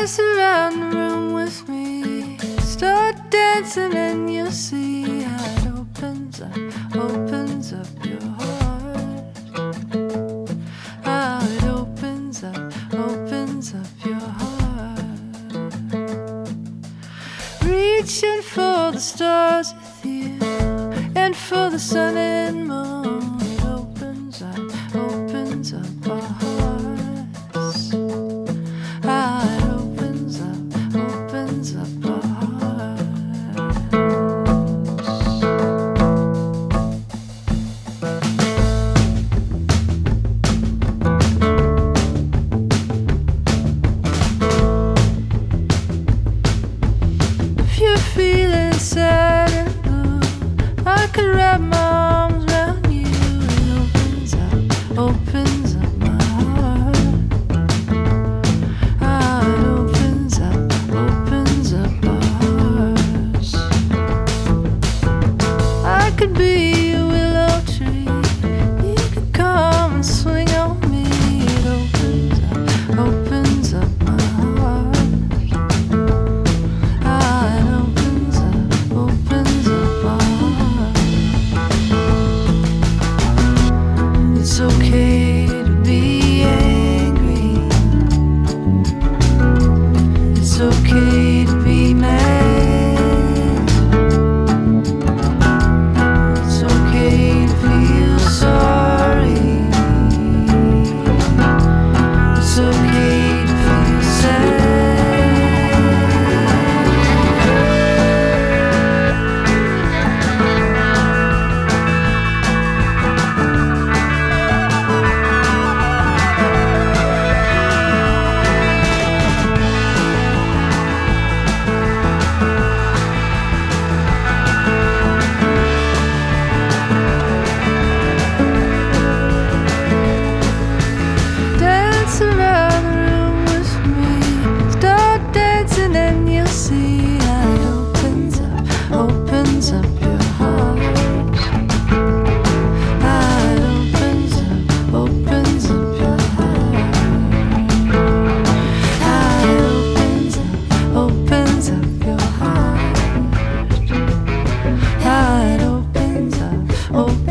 Dance around the room with me. Start dancing and you'll see how it opens up your heart. How it opens up your heart. Reaching for the stars with you and for the sun and moon. It opens up our hearts. How it opens up our hearts. If you're feeling sad and blue, I could wrap my arms around you. It opens up my heart. How it opens up our hearts. I could be a willow tree. You could come and swing on me. It opens up my heart. How it opens up our heart. It's okay to be angry. It's okay to be mad. It's okay to feel sorry. It's okay to feel sad. Dance around the room with me. Start dancing and you'll see how it opens up your heart. How it opens up your heart. How it opens up your heart. How it opens up